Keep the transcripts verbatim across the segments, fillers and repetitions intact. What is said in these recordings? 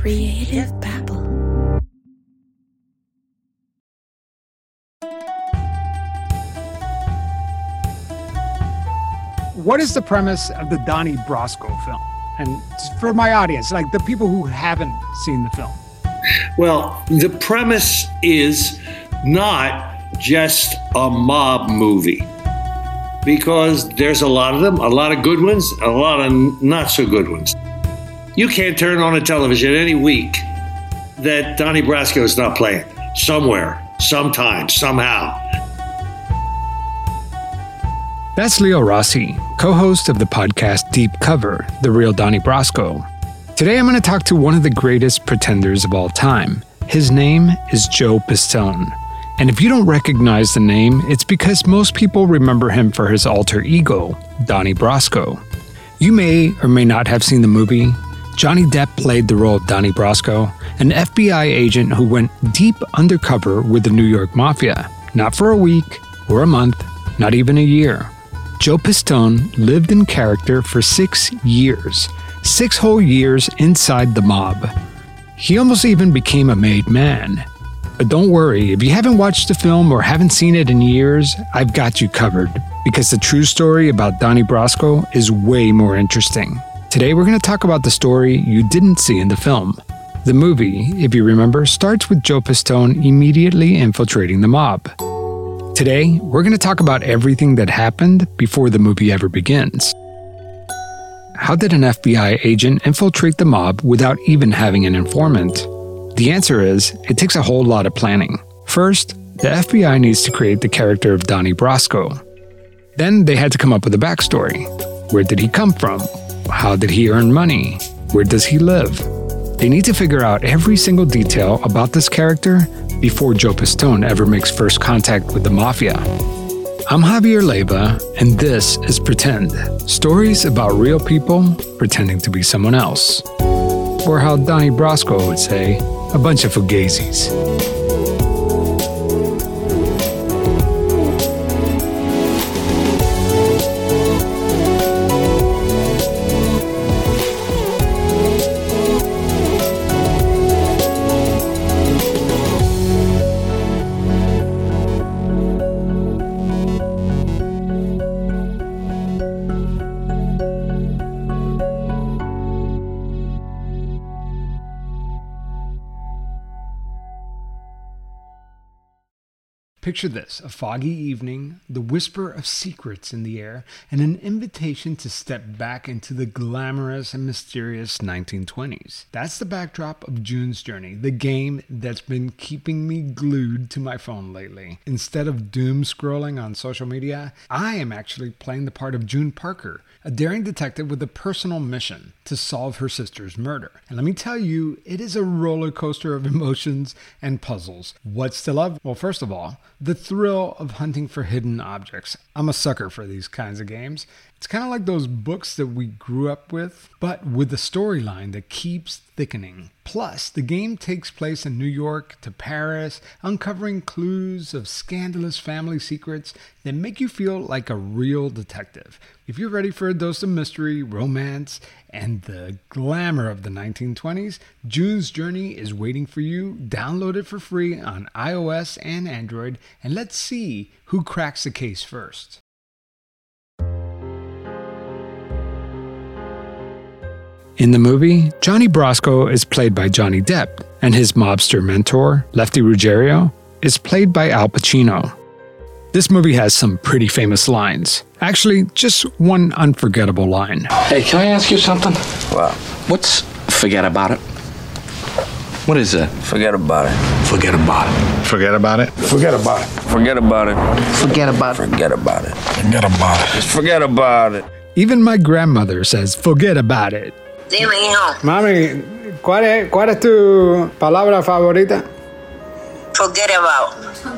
Creative Babble. What is the premise of the Donnie Brasco film? And for my audience, like the people who haven't seen the film. Well, the premise is not just a mob movie, because there's a lot of them, a lot of good ones, a lot of not so good ones. You can't turn on a television any week that Donnie Brasco is not playing somewhere, sometime, somehow. That's Leo Rossi, co-host of the podcast Deep Cover, The Real Donnie Brasco. Today I'm going to talk to one of the greatest pretenders of all time. His name is Joe Pistone. And if you don't recognize the name, it's because most people remember him for his alter ego, Donnie Brasco. You may or may not have seen the movie. Johnny Depp played the role of Donnie Brasco, an F B I agent who went deep undercover with the New York Mafia. Not for a week or a month, not even a year. Joe Pistone lived in character for six years. Six whole years inside the mob. He almost even became a made man. But don't worry, if you haven't watched the film or haven't seen it in years, I've got you covered, because the true story about Donnie Brasco is way more interesting. Today we're going to talk about the story you didn't see in the film. The movie, if you remember, starts with Joe Pistone immediately infiltrating the mob. Today, we're going to talk about everything that happened before the movie ever begins. How did an F B I agent infiltrate the mob without even having an informant? The answer is, it takes a whole lot of planning. First, the F B I needs to create the character of Donnie Brasco. Then they had to come up with a backstory. Where did he come from? How did he earn money? Where does he live? They need to figure out every single detail about this character before Joe Pistone ever makes first contact with the Mafia. I'm Javier Leiva, and this is Pretend. Stories about real people pretending to be someone else. Or how Donnie Brasco would say, a bunch of fugazis. Picture this, a foggy evening, the whisper of secrets in the air, and an invitation to step back into the glamorous and mysterious nineteen twenties. That's the backdrop of June's Journey, the game that's been keeping me glued to my phone lately. Instead of doom scrolling on social media, I am actually playing the part of June Parker, a daring detective with a personal mission to solve her sister's murder. And let me tell you, it is a roller coaster of emotions and puzzles. What's to love? Well, first of all, the thrill of hunting for hidden objects. I'm a sucker for these kinds of games. It's kind of like those books that we grew up with, but with a storyline that keeps thickening. Plus, the game takes place in New York to Paris, uncovering clues of scandalous family secrets that make you feel like a real detective. If you're ready for a dose of mystery, romance, and the glamour of the nineteen twenties, June's Journey is waiting for you. Download it for free on iOS and Android, and let's see who cracks the case first. In the movie, Johnny Brasco is played by Johnny Depp, and his mobster mentor, Lefty Ruggiero, is played by Al Pacino. This movie has some pretty famous lines. Actually, just one unforgettable line. Hey, can I ask you something? What? What's forget about it? What is it? Forget about it. Forget about it. Forget about it. Forget about it. Forget about it. Forget about it. Forget about it. Forget about it. Just forget about it. Even my grandmother says, forget about it. Dime, hijo. Mami, ¿cuál es, cuál es tu palabra favorita? Forget about.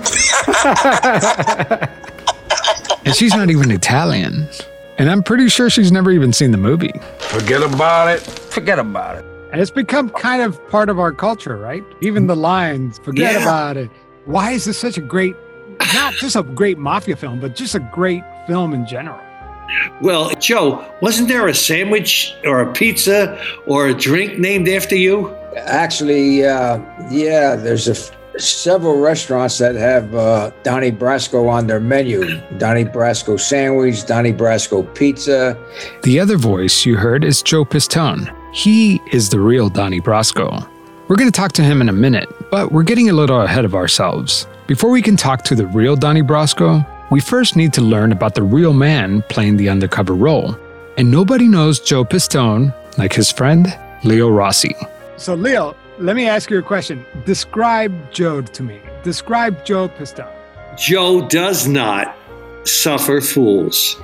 And she's not even Italian. And I'm pretty sure she's never even seen the movie. Forget about it. Forget about it. And it's become kind of part of our culture, right? Even the lines, forget Yeah. about it. Why is this such a great, not just a great mafia film, but just a great film in general? Well, Joe, wasn't there a sandwich or a pizza or a drink named after you? Actually, uh, yeah, there's a f- several restaurants that have uh, Donnie Brasco on their menu. Donnie Brasco sandwich, Donnie Brasco pizza. The other voice you heard is Joe Pistone. He is the real Donnie Brasco. We're going to talk to him in a minute, but we're getting a little ahead of ourselves. Before we can talk to the real Donnie Brasco, we first need to learn about the real man playing the undercover role. And nobody knows Joe Pistone like his friend, Leo Rossi. So, Leo, let me ask you a question. Describe Joe to me. Describe Joe Pistone. Joe does not suffer fools.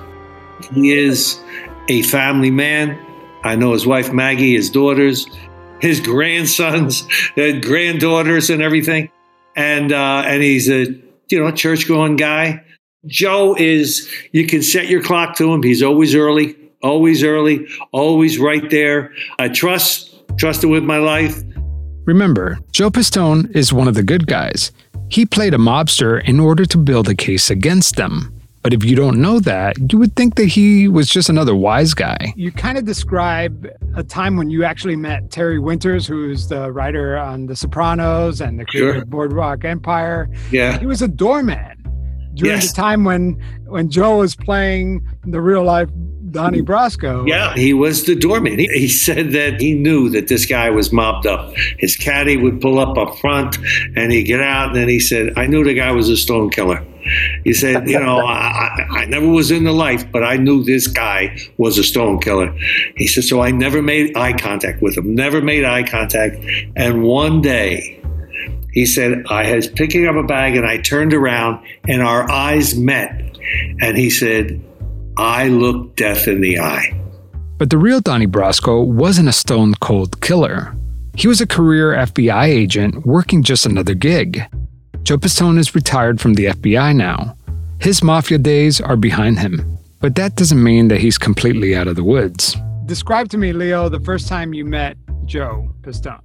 He is a family man. I know his wife, Maggie, his daughters, his grandsons, and granddaughters and everything. And uh, and he's a, you know, church-going guy. Joe is, you can set your clock to him. He's always early, always early, always right there. I trust, trust him with my life. Remember, Joe Pistone is one of the good guys. He played a mobster in order to build a case against them. But if you don't know that, you would think that he was just another wise guy. You kind of describe a time when you actually met Terry Winters, who's the writer on The Sopranos and the creator Sure. of Boardwalk Empire. Yeah. He was a doorman during Yes. the time when, when Joe was playing the real-life Donnie Brasco. Yeah, he was the doorman. He, he said that he knew that this guy was mobbed up. His caddy would pull up up front and he'd get out, and then he said, I knew the guy was a stone killer. He said, you know, I, I, I never was in the life, but I knew this guy was a stone killer. He said, so I never made eye contact with him, never made eye contact. And one day, he said, I was picking up a bag and I turned around and our eyes met. And he said, I looked death in the eye. But the real Donnie Brasco wasn't a stone-cold killer. He was a career F B I agent working just another gig. Joe Pistone is retired from the F B I now. His mafia days are behind him, but that doesn't mean that he's completely out of the woods. Describe to me, Leo, the first time you met Joe Pistone.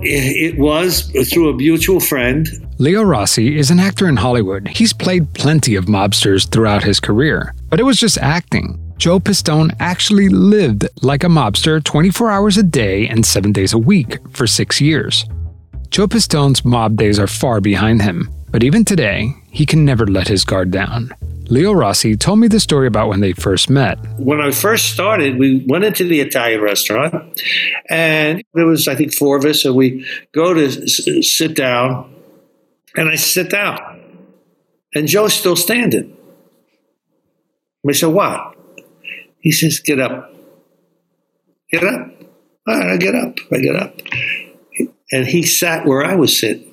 It was through a mutual friend. Leo Rossi is an actor in Hollywood. He's played plenty of mobsters throughout his career, but it was just acting. Joe Pistone actually lived like a mobster twenty-four hours a day and seven days a week for six years. Joe Pistone's mob days are far behind him, but even today, he can never let his guard down. Leo Rossi told me the story about when they first met. When I first started, we went into the Italian restaurant, and there was, I think, four of us, and we go to s- sit down, and I sit down, and Joe's still standing. I said, what? He says, get up. Get up. All right, I get up. I get up. And he sat where I was sitting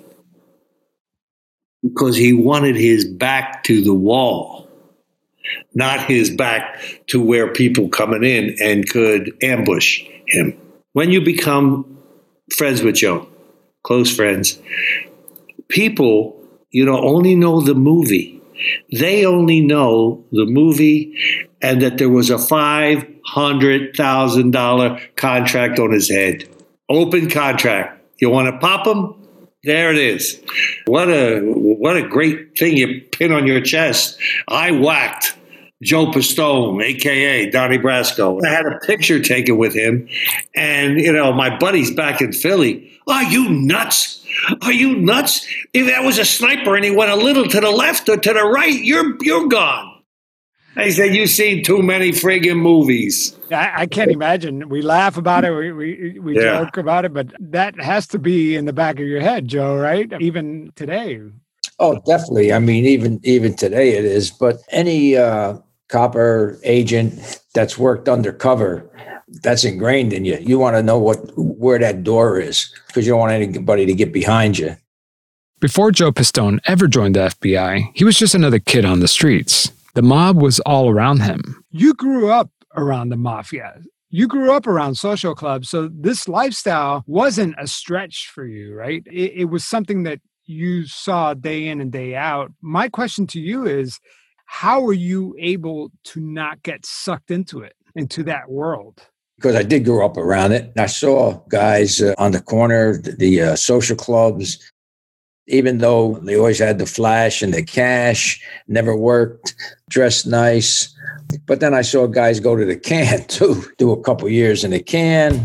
because he wanted his back to the wall, not his back to where people coming in and could ambush him. When you become friends with Joe, close friends, people, you know, only know the movie. They only know the movie and that there was a five hundred thousand dollars contract on his head. Open contract. You want to pop him? There it is. What a what a great thing you pin on your chest. I whacked Joe Pistone, a k a. Donnie Brasco. I had a picture taken with him. And, you know, my buddy's back in Philly. Are you nuts? Are you nuts? If that was a sniper and he went a little to the left or to the right, you're you're gone. I said, you've seen too many friggin' movies. I, I can't imagine. We laugh about it. We we, we Yeah. joke about it, but that has to be in the back of your head, Joe, right? Even today. Oh, definitely. I mean, even even today it is. But any uh, cop or agent that's worked undercover, that's ingrained in you. You want to know what where that door is because you don't want anybody to get behind you. Before Joe Pistone ever joined the F B I, he was just another kid on the streets. The mob was all around him. You grew up around the mafia. You grew up around social clubs. So this lifestyle wasn't a stretch for you, right? It, it was something that you saw day in and day out. My question to you is, how were you able to not get sucked into it, into that world? Because I did grow up around it. And I saw guys uh, on the corner, the, the uh, social clubs. even though they always had the flash and the cash, never worked, dressed nice. But then I saw guys go to the can too, do a couple years in the can.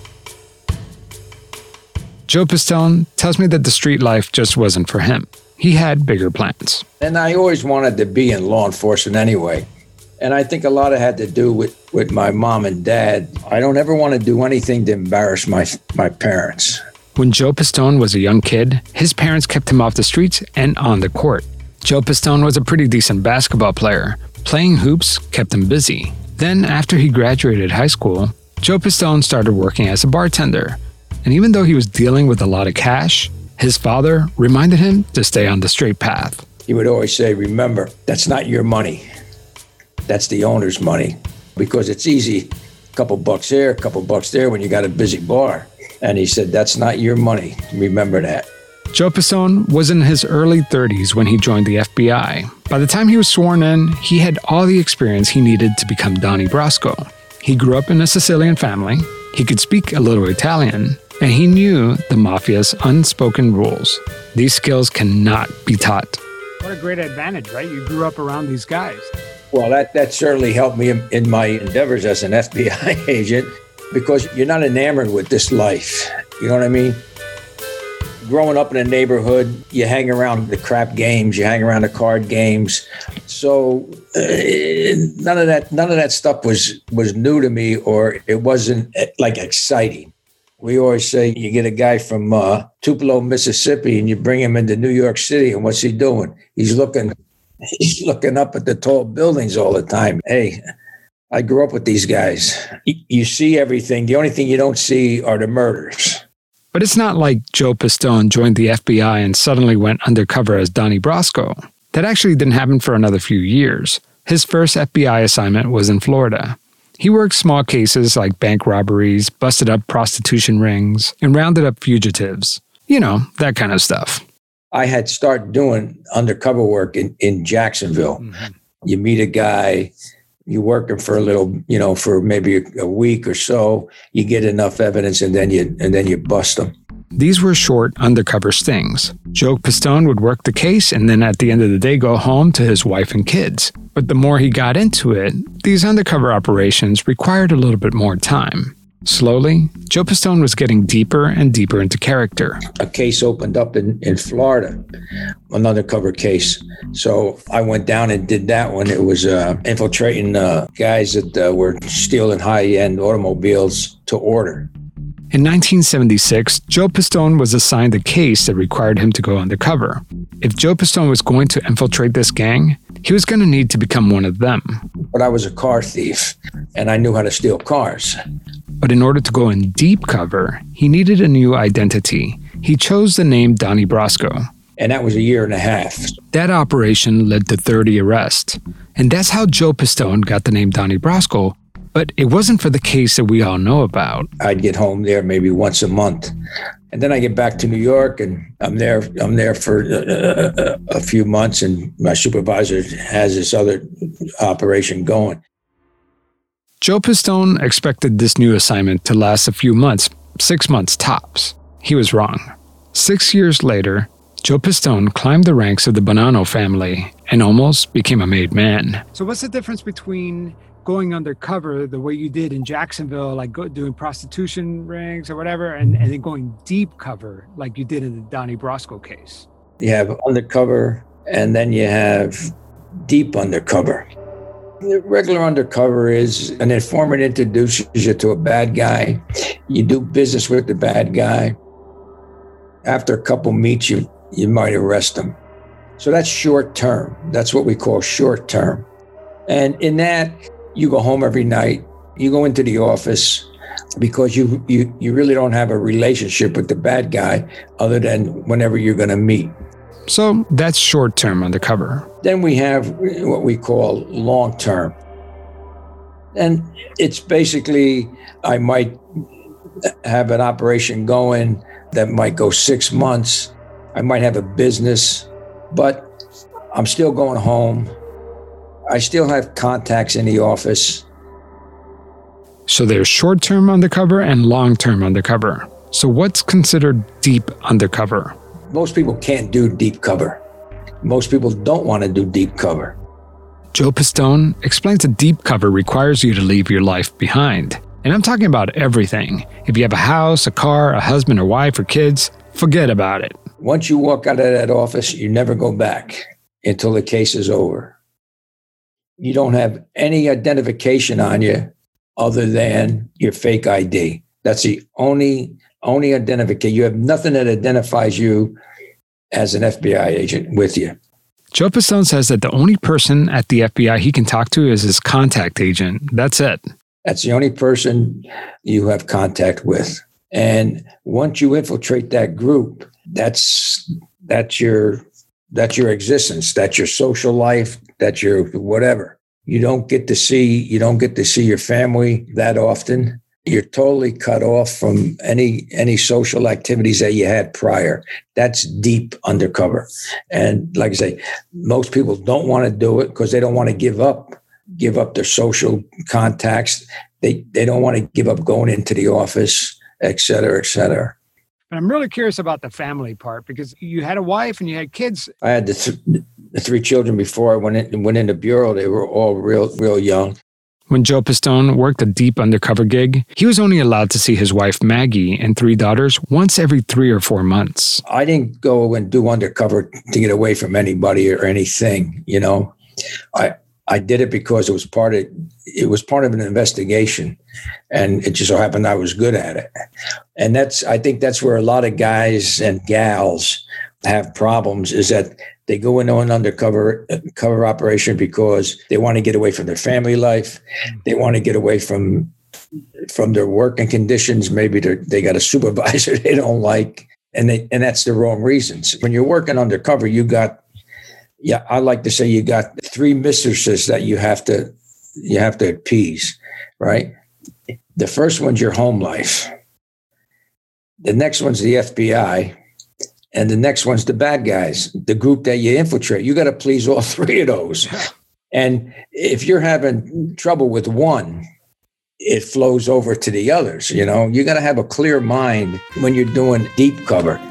Joe Pistone tells me that the street life just wasn't for him. He had bigger plans. And I always wanted to be in law enforcement anyway. And I think a lot of it had to do with, with my mom and dad. I don't ever want to do anything to embarrass my my parents. When Joe Pistone was a young kid, his parents kept him off the streets and on the court. Joe Pistone was a pretty decent basketball player. Playing hoops kept him busy. Then, after he graduated high school, Joe Pistone started working as a bartender. And even though he was dealing with a lot of cash, his father reminded him to stay on the straight path. He would always say, remember, that's not your money. That's the owner's money. Because it's easy, a couple bucks here, a couple bucks there when you got a busy bar. And he said, that's not your money. Remember that. Joe Pistone was in his early thirties when he joined the F B I. By the time he was sworn in, he had all the experience he needed to become Donnie Brasco. He grew up in a Sicilian family, he could speak a little Italian, and he knew the Mafia's unspoken rules. These skills cannot be taught. What a great advantage, right? You grew up around these guys. Well, that, that certainly helped me in, in my endeavors as an F B I agent, because you're not enamored with this life. You know what I mean? Growing up in a neighborhood, you hang around the crap games, you hang around the card games. So uh, none of that, none of that stuff was was new to me, or it wasn't like exciting. We always say you get a guy from uh, Tupelo, Mississippi, and you bring him into New York City, and what's he doing? He's looking, he's looking up at the tall buildings all the time. Hey, I grew up with these guys. You see everything. The only thing you don't see are the murders. But it's not like Joe Pistone joined the F B I and suddenly went undercover as Donnie Brasco. That actually didn't happen for another few years. His first F B I assignment was in Florida. He worked small cases like bank robberies, busted up prostitution rings, and rounded up fugitives. You know, that kind of stuff. I had started doing undercover work in, in Jacksonville. Mm-hmm. You meet a guy, you're working for a little, you know, for maybe a, a week or so, you get enough evidence and then you and then you bust them. These were short undercover stings. Joe Pistone would work the case and then at the end of the day go home to his wife and kids. But the more he got into it, these undercover operations required a little bit more time. Slowly, Joe Pistone was getting deeper and deeper into character. A case opened up in, in Florida, an undercover case. So I went down and did that one. It was uh, infiltrating uh, guys that uh, were stealing high-end automobiles to order. In nineteen seventy-six, Joe Pistone was assigned a case that required him to go undercover. If Joe Pistone was going to infiltrate this gang, he was going to need to become one of them. But I was a car thief, and I knew how to steal cars. But in order to go in deep cover, he needed a new identity. He chose the name Donnie Brasco. And that was a year and a half. That operation led to thirty arrests. And that's how Joe Pistone got the name Donnie Brasco. But it wasn't for the case that we all know about. I'd get home there maybe once a month. And then I get back to New York, and I'm there I'm there for a, a, a few months, and my supervisor has this other operation going. Joe Pistone expected this new assignment to last a few months, six months tops. He was wrong. Six years later, Joe Pistone climbed the ranks of the Bonanno family and almost became a made man. So what's the difference between going undercover the way you did in Jacksonville, like go, doing prostitution rings or whatever, and, and then going deep cover like you did in the Donnie Brasco case? You have undercover, and then you have deep undercover. The regular undercover is an informant introduces you to a bad guy. You do business with the bad guy. After a couple meets, you, you might arrest him. So that's short term. That's what we call short term. And in that, you go home every night. You go into the office because you, you, you really don't have a relationship with the bad guy other than whenever you're going to meet. So that's short-term undercover. Then we have what we call long-term. And it's basically, I might have an operation going that might go six months. I might have a business, but I'm still going home. I still have contacts in the office. So there's short-term undercover and long-term undercover. So what's considered deep undercover? most people can't do deep cover. Most people don't want to do deep cover. Joe Pistone explains that deep cover requires you to leave your life behind. And I'm talking about everything. If you have a house, a car, a husband or wife or kids, forget about it. Once you walk out of that office, you never go back until the case is over. You don't have any identification on you other than your fake I D. That's the only, only identification. You have nothing that identifies you as an F B I agent with you. Joe Pistone says that the only person at the F B I he can talk to is his contact agent. That's it. That's the only person you have contact with. And once you infiltrate that group, that's that's your that's your existence. That's your social life. That's your whatever. You don't get to see you don't get to see your family that often. You're totally cut off from any any social activities that you had prior. That's deep undercover. And like I say, most people don't want to do it because they don't want to give up. give up their social contacts. They they don't want to give up going into the office, et cetera, et cetera. But I'm really curious about the family part because you had a wife and you had kids. I had the, th- the three children before I went in, went into bureau. They were all real, real young. When Joe Pistone worked a deep undercover gig, he was only allowed to see his wife Maggie and three daughters once every three or four months. I didn't go and do undercover to get away from anybody or anything, you know. I I did it because it was part of it was part of an investigation, and it just so happened I was good at it. And that's I think that's where a lot of guys and gals have problems, is that they go into an undercover cover operation because they want to get away from their family life, they want to get away from from their working conditions. Maybe they they got a supervisor they don't like, and they and that's the wrong reasons. When you're working undercover, you got. Yeah, I like to say you got three mistresses that you have to you have to appease, right? The first one's your home life. The next one's the F B I, and the next one's the bad guys, the group that you infiltrate. You got to please all three of those. And if you're having trouble with one, it flows over to the others. You know, you got to have a clear mind when you're doing deep cover.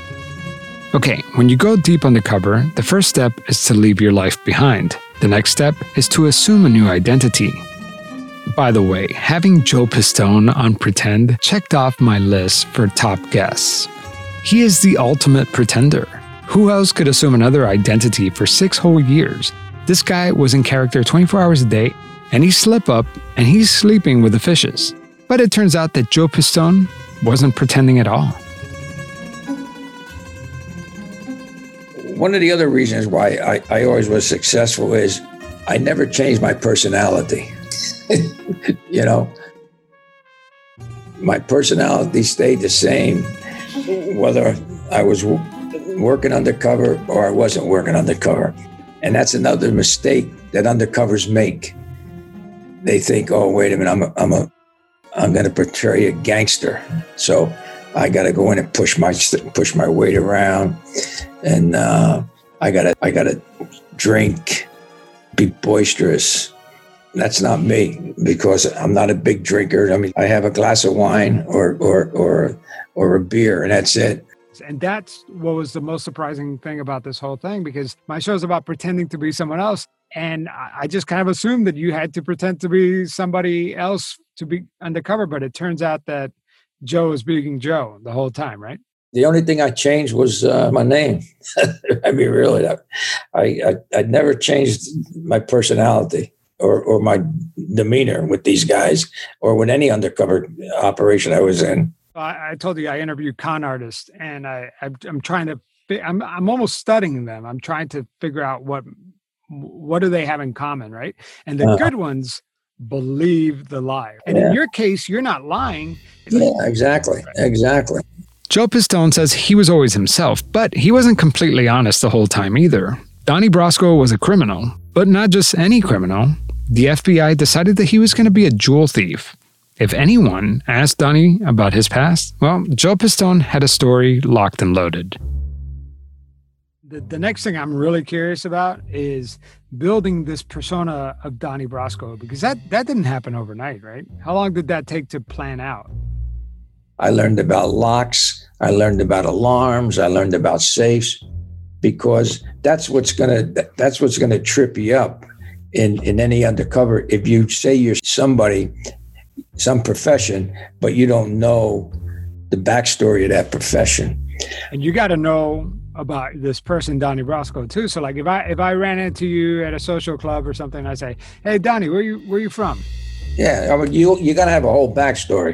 Okay, when you go deep undercover, the first step is to leave your life behind. The next step is to assume a new identity. By the way, having Joe Pistone on Pretend checked off my list for top guests. He is the ultimate pretender. Who else could assume another identity for six whole years? This guy was in character twenty-four hours a day, and he slept up, and he's sleeping with the fishes. But it turns out that Joe Pistone wasn't pretending at all. One of the other reasons why I, I always was successful is I never changed my personality. You know, my personality stayed the same, whether I was w- working undercover or I wasn't working undercover. And that's another mistake that undercovers make. They think, oh, wait a minute, I'm a, I'm a, I'm going to portray a gangster, so I got to go in and push my push my weight around, and uh, I got to I got to drink, be boisterous. That's not me, because I'm not a big drinker. I mean, I have a glass of wine or or or or a beer, and that's it. And that's what was the most surprising thing about this whole thing, because my show is about pretending to be someone else. And I just kind of assumed that you had to pretend to be somebody else to be undercover. But it turns out that Joe was being Joe the whole time, right? The only thing I changed was uh, my name. I mean, really, I, I I never changed my personality or or my demeanor with these guys or with any undercover operation I was in. I, I told you I interviewed con artists, and I, I I'm trying to I'm I'm almost studying them. I'm trying to figure out what what do they have in common, right? And the uh, good ones believe the lie. And yeah. in your case, you're not lying. Yeah, exactly, exactly. Joe Pistone says he was always himself, but he wasn't completely honest the whole time either. Donnie Brasco was a criminal, but not just any criminal. The F B I decided that he was going to be a jewel thief. If anyone asked Donnie about his past, well, Joe Pistone had a story locked and loaded. The, the next thing I'm really curious about is building this persona of Donnie Brasco, because that, that didn't happen overnight, right? How long did that take to plan out? I learned about locks. I learned about alarms. I learned about safes, because that's what's gonna that's what's gonna trip you up in in any undercover. If you say you're somebody, some profession, but you don't know the backstory of that profession. And you got to know about this person, Donnie Brasco, too. So, like, if I if I ran into you at a social club or something, I say, "Hey, Donnie, where you where you from?" Yeah, I mean, you you got to have a whole backstory,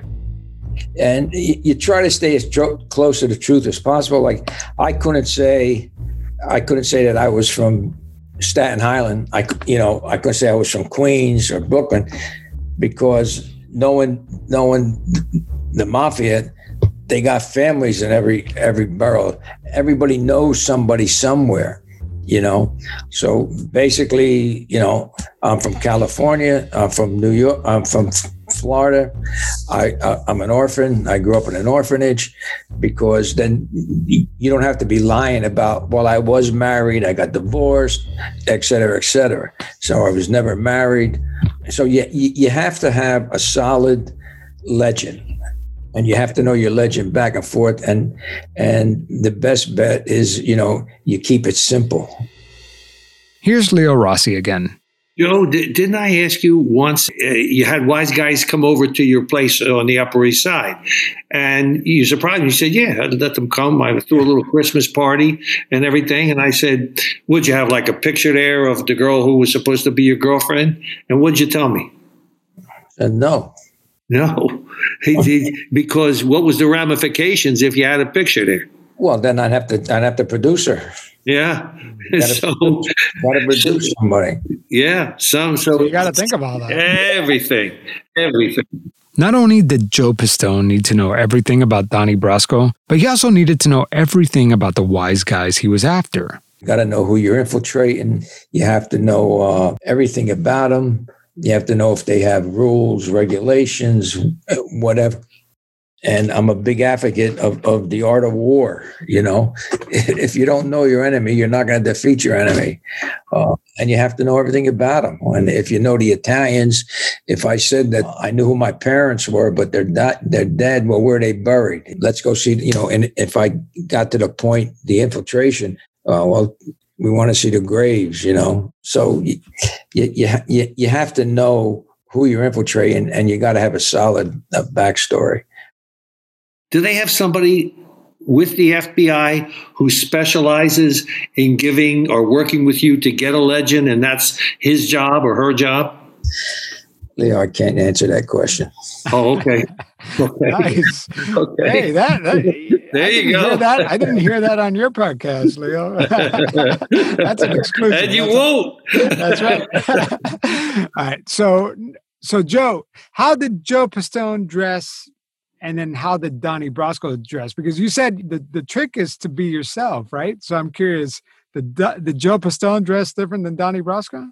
and you, you try to stay as tro- close to the truth as possible. Like, I couldn't say, I couldn't say that I was from Staten Island. I you know I couldn't say I was from Queens or Brooklyn, because knowing knowing the mafia, they got families in every every borough. Everybody knows somebody somewhere, you know. So basically, you know, I'm from California. I'm from New York. I'm from Florida. I, I I'm an orphan. I grew up in an orphanage, because then you don't have to be lying about, well, I was married, I got divorced, et cetera, et cetera. So I was never married. So you you have to have a solid legend. And you have to know your legend back and forth. And and the best bet is, you know, you keep it simple. Here's Leo Rossi again. Joe, d- didn't I ask you once, uh, you had wise guys come over to your place on the Upper East Side, and you surprised me. You said, yeah, I'd let them come. I threw a little Christmas party and everything. And I said, would you have like a picture there of the girl who was supposed to be your girlfriend? And what'd you tell me? And no. No, he did, because what was the ramifications if you had a picture there? Well, then I'd have to I'd have to produce her. Yeah, Gotta, so produce, gotta produce somebody. Yeah, some so, So you got to think of all that. Everything, everything. Not only did Joe Pistone need to know everything about Donnie Brasco, but he also needed to know everything about the wise guys he was after. You got to know who you're infiltrating. You have to know uh, everything about them. You have to know if they have rules, regulations, whatever. And I'm a big advocate of, of the art of war. You know, if you don't know your enemy, you're not going to defeat your enemy. Uh, and you have to know everything about them. And if you know the Italians, if I said that I knew who my parents were, but they're not, they're dead, well, where are they buried? Let's go see, you know, and if I got to the point, the infiltration, uh, well, we want to see the graves, you know. So you you you, you have to know who you're infiltrating, and you got to have a solid uh, backstory. Do they have somebody with the F B I who specializes in giving or working with you to get a legend, and that's his job or her job? Leo, I can't answer that question. Oh, okay. Okay. Nice. Okay. Hey, that, that there I you go. Hear that. I didn't hear that on your podcast, Leo. That's an exclusive. And you that's won't. A, that's right. All right. So, so Joe, how did Joe Pistone dress? And then how did Donnie Brasco dress? Because you said the, the trick is to be yourself, right? So I'm curious, did, did Joe Pistone dress different than Donnie Brasco?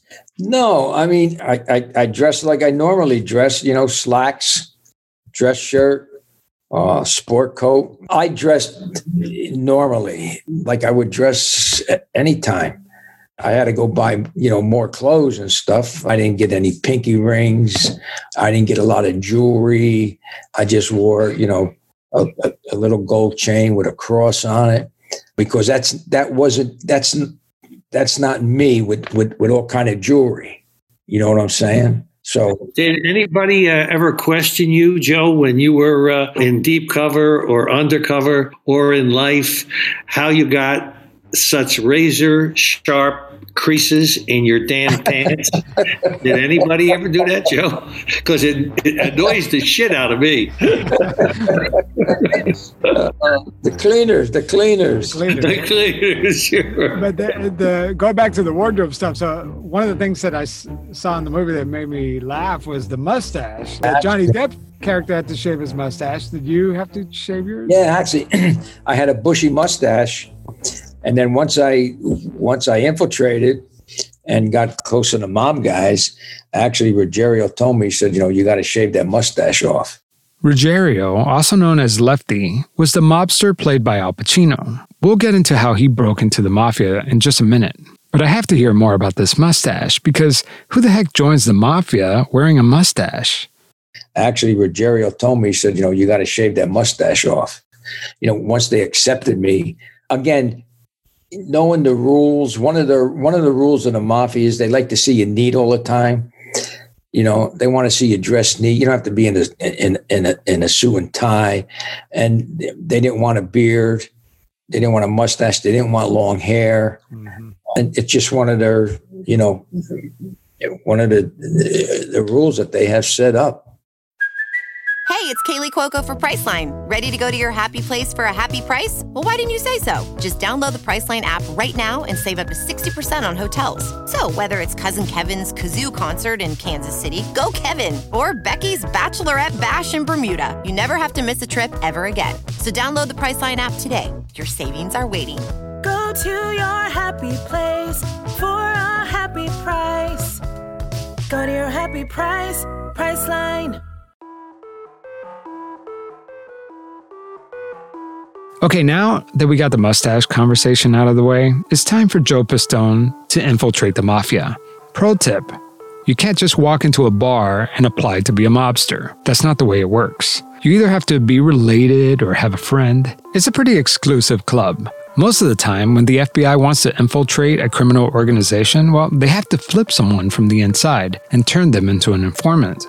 No, I mean, I, I, I dress like I normally dress, you know, slacks, dress shirt, uh, sport coat. I dressed normally like I would dress at any time. I had to go buy, you know, more clothes and stuff. I didn't get any pinky rings. I didn't get a lot of jewelry. I just wore, you know, a, a, a little gold chain with a cross on it, because that's that wasn't that's that's not me with with, with all kind of jewelry. You know what I'm saying? So, did anybody uh, ever question you, Joe, when you were uh, in deep cover or undercover or in life, how you got such razor sharp creases in your damn pants? Did anybody ever do that, Joe? Because it, it annoys the shit out of me. uh, the cleaners, the cleaners, Cleaners. The cleaners, sure. But the, the going back to the wardrobe stuff. So one of the things that I s- saw in the movie that made me laugh was the mustache. The Johnny Depp character had to shave his mustache. Did you have to shave yours? Yeah, actually, I had a bushy mustache. And then once I once I infiltrated and got close to the mob guys, actually Ruggiero told me, he said, you know, you got to shave that mustache off. Ruggiero, also known as Lefty, was the mobster played by Al Pacino. We'll get into how he broke into the mafia in just a minute. But I have to hear more about this mustache, because who the heck joins the mafia wearing a mustache? Actually, Ruggiero told me, he said, you know, you got to shave that mustache off. you know, once they accepted me. Again, knowing the rules, one of the one of the rules of the mafia is they like to see you neat all the time. You know, they want to see you dressed neat. You don't have to be in a in in a, in a suit and tie. And they didn't want a beard. They didn't want a mustache. They didn't want long hair. Mm-hmm. And it's just one of their, you know, one of the the rules that they have set up. Hey, it's Kaylee Cuoco for Priceline. Ready to go to your happy place for a happy price? Well, why didn't you say so? Just download the Priceline app right now and save up to sixty percent on hotels. So whether it's Cousin Kevin's Kazoo Concert in Kansas City, go Kevin, or Becky's Bachelorette Bash in Bermuda, you never have to miss a trip ever again. So download the Priceline app today. Your savings are waiting. Go to your happy place for a happy price. Go to your happy price, Priceline. Okay, now that we got the mustache conversation out of the way, it's time for Joe Pistone to infiltrate the mafia. Pro tip: you can't just walk into a bar and apply to be a mobster. That's not the way it works. You either have to be related or have a friend. It's a pretty exclusive club. Most of the time, when the F B I wants to infiltrate a criminal organization, well, they have to flip someone from the inside and turn them into an informant.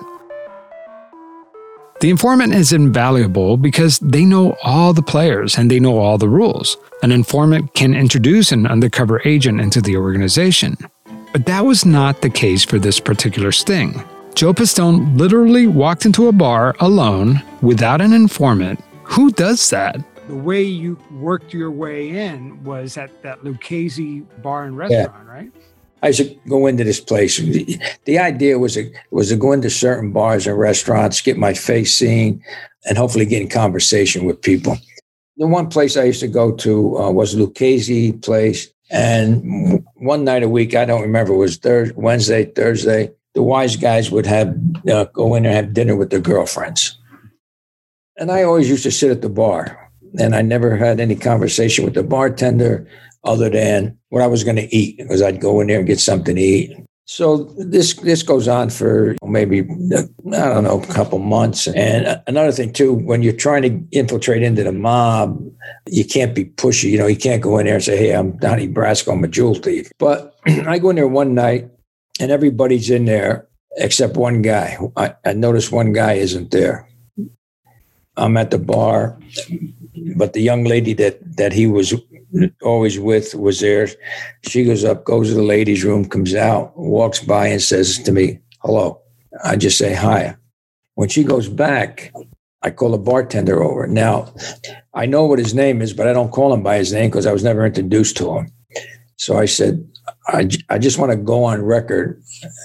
The informant is invaluable because they know all the players and they know all the rules. An informant can introduce an undercover agent into the organization. But that was not the case for this particular sting. Joe Pistone literally walked into a bar alone without an informant. Who does that? The way you worked your way in was at that Lucchese bar and restaurant, yeah. Right? I should go into this place. The idea was to, was to go into certain bars and restaurants, get my face seen, and hopefully get in conversation with people. The one place I used to go to uh, was Lucchese place. And one night a week, I don't remember, it was Thursday, Wednesday, Thursday, the wise guys would have uh, go in and have dinner with their girlfriends. And I always used to sit at the bar. And I never had any conversation with the bartender other than what I was going to eat, because I'd go in there and get something to eat. So this this goes on for maybe, I don't know, a couple months. And another thing, too, when you're trying to infiltrate into the mob, you can't be pushy. You know, you can't go in there and say, hey, I'm Donnie Brasco, I'm a jewel thief. But I go in there one night, and everybody's in there except one guy. I, I noticed one guy isn't there. I'm at the bar, but the young lady that that he was always with was there. She goes up, goes to the ladies' room, comes out, walks by and says to me, hello. I just say hi. When she goes back, I call the bartender over. Now, I know what his name is, but I don't call him by his name because I was never introduced to him. So I said, I, I just want to go on record.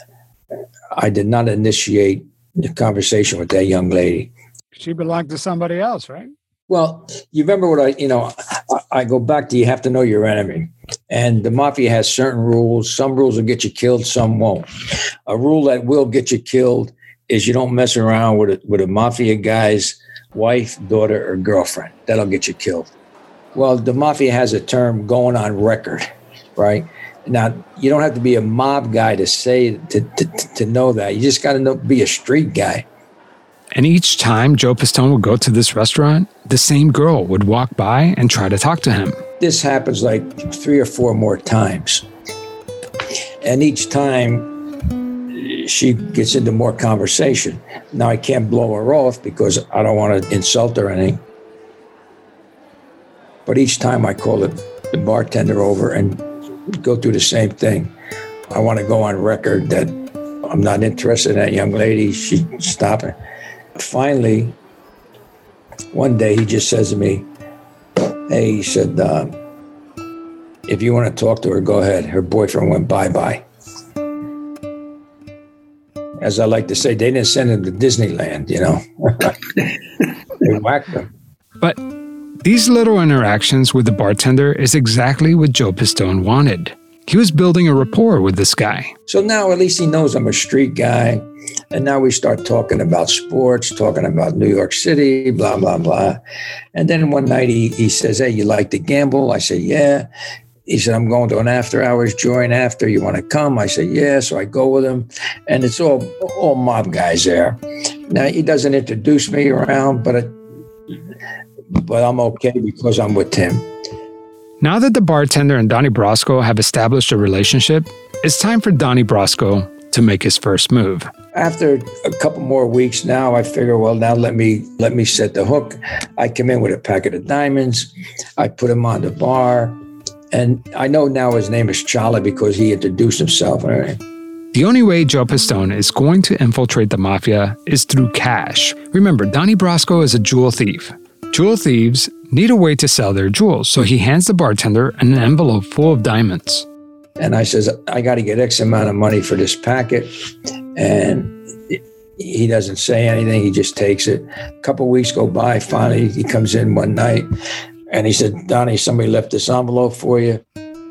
I did not initiate the conversation with that young lady. She belonged to somebody else, right? Well, you remember what I, you know, I, I go back to you have to know your enemy. And the mafia has certain rules. Some rules will get you killed, some won't. A rule that will get you killed is you don't mess around with a, with a mafia guy's wife, daughter, or girlfriend. That'll get you killed. Well, the mafia has a term going on record, right? Now, you don't have to be a mob guy to say, to, to, to know that. You just got to know, be a street guy. And each time Joe Pistone would go to this restaurant, the same girl would walk by and try to talk to him. This happens like three or four more times. And each time she gets into more conversation. Now I can't blow her off because I don't want to insult her or anything. But each time I call the, the bartender over and go through the same thing. I want to go on record that I'm not interested in that young lady. She stop it. Finally, one day he just says to me, hey, he said, uh, if you want to talk to her, go ahead. Her boyfriend went bye-bye. As I like to say, they didn't send him to Disneyland, you know. They whacked him. But these little interactions with the bartender is exactly what Joe Pistone wanted. He was building a rapport with this guy. So now at least he knows I'm a street guy. And now we start talking about sports, talking about New York City, blah, blah, blah. And then one night he, he says, hey, you like to gamble? I say, yeah. He said, I'm going to an after hours joint after. You want to come? I say, yeah. So I go with him. And it's all all mob guys there. Now, he doesn't introduce me around, but, it, but I'm okay because I'm with Tim. Now that the bartender and Donnie Brasco have established a relationship, it's time for Donnie Brasco to make his first move. After a couple more weeks now, I figure, well, now let me let me set the hook. I come in with a packet of diamonds. I put him on the bar. And I know now his name is Charlie because he introduced himself. Right? The only way Joe Pistone is going to infiltrate the mafia is through cash. Remember, Donnie Brasco is a jewel thief. Jewel thieves need a way to sell their jewels, so he hands the bartender an envelope full of diamonds. And I says, I got to get X amount of money for this packet. And he doesn't say anything. He just takes it. A couple of weeks go by. Finally, he comes in one night and he said, Donnie, somebody left this envelope for you.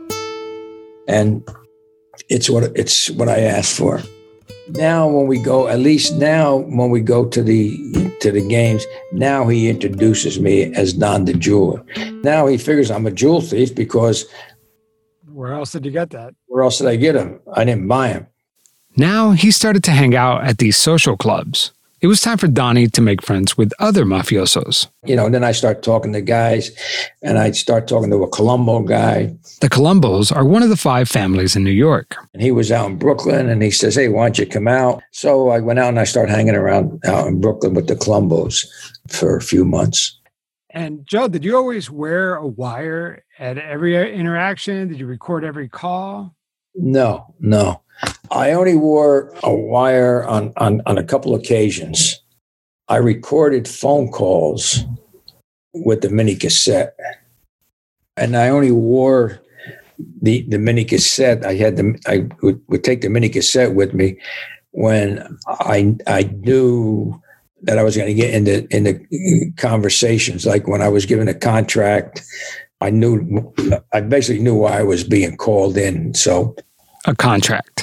And it's what it's what I asked for. Now, when we go, at least now, when we go to the to the games, now he introduces me as Don the Jeweler. Now he figures I'm a jewel thief because where else did you get that? Where else did I get him? I didn't buy him. Now he started to hang out at these social clubs. It was time for Donnie to make friends with other mafiosos. You know, then I start talking to guys, and I start talking to a Colombo guy. The Colombos are one of the five families in New York. And he was out in Brooklyn, and he says, hey, why don't you come out? So I went out and I started hanging around out in Brooklyn with the Colombos for a few months. And Joe, did you always wear a wire at every interaction? Did you record every call? No, no. I only wore a wire on, on, on a couple occasions. I recorded phone calls with the mini cassette. And I only wore the, the mini cassette. I had the I would, would take the mini cassette with me when I I knew that I was going to get into into conversations. Like when I was given a contract, I knew I basically knew why I was being called in. So a contract.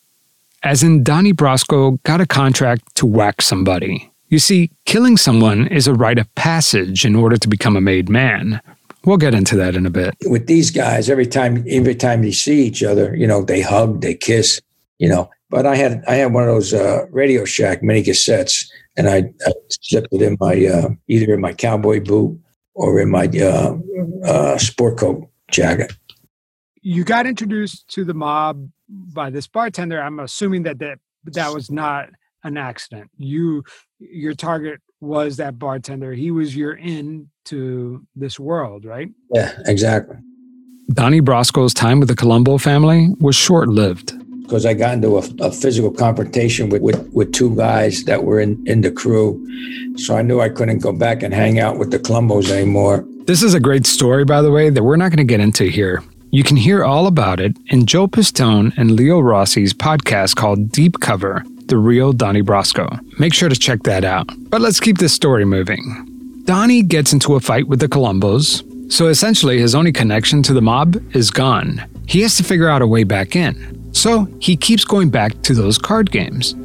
As in, Donnie Brasco got a contract to whack somebody. You see, killing someone is a rite of passage in order to become a made man. We'll get into that in a bit. With these guys, every time every time they see each other, you know, they hug, they kiss, you know. But I had I had one of those uh, Radio Shack mini cassettes, and I, I slipped it in my uh, either in my cowboy boot or in my uh, uh, sport coat jacket. You got introduced to the mob by this bartender. I'm assuming that that, that was not an accident. You, your target was that bartender. He was your in to this world, right? Yeah, exactly. Donnie Brasco's time with the Colombo family was short-lived. Because I got into a, a physical confrontation with, with, with two guys that were in, in the crew. So I knew I couldn't go back and hang out with the Colombos anymore. This is a great story, by the way, that we're not going to get into here. You can hear all about it in Joe Pistone and Leo Rossi's podcast called Deep Cover, The Real Donnie Brasco. Make sure to check that out. But let's keep this story moving. Donnie gets into a fight with the Colombos, so essentially his only connection to the mob is gone. He has to figure out a way back in. So he keeps going back to those card games.